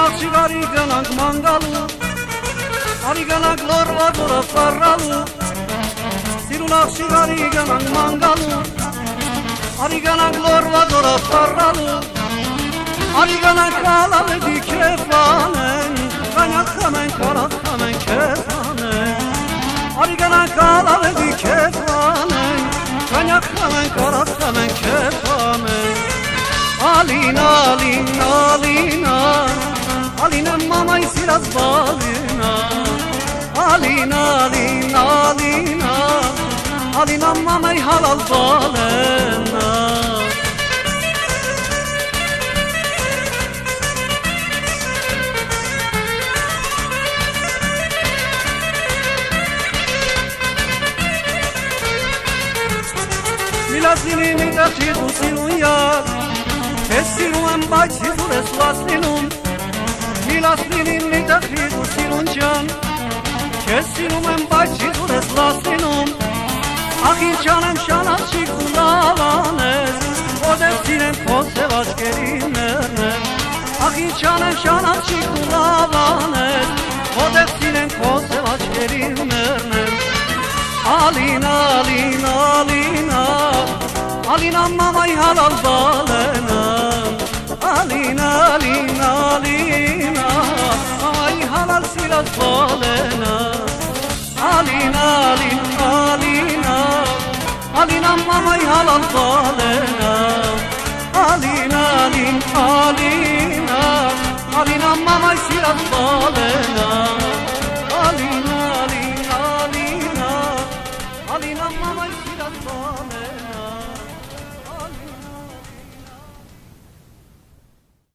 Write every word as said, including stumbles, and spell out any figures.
նախշի գարի գնանք մանգալու, արի գնանք լորվա դորը պարալու, սիրու նախշի գարի գնանք մանգալու, արի գնանք լորվա դորը պարալու, արի գնանք կալավը դիքև անենք, կանյակ խմենք, կարակ խմենք կև անենք, արի գնանք կալավը դիքև անենք, կանյակ խմենք, կարակ խմենք կև անենք, Alina, Alina, Alina, Alina, mamay siraz balina. Alina, Alina, Alina, Alina, mamay halal balina. Milazini mi dachi tu silun yar. Ես սիրում եմ, բայց սիրում ես լաս լինում, մի լաս լինին մի տխրի դու սիրուն ճան, ես սիրում եմ, բայց սիրում ես լաս լինում, ախ ինչ անեմ շանացիք ու լավան ես, ոտև սիրեմ քո սև աչքերին ներնեմ, ախ ինչ անեմ շանացիք ու լավան ես, ոտև սիրեմ քո սև աչքերին ներնեմ, Alina, Alina, Alina, Alina, mamay halal balena. Alina, Alina, Alina, mamay halal siraz balena. Alina, Alina, Alina, Alina, mamay halal balena. Alina, Alina, Alina, Alina, mamay siraz balena.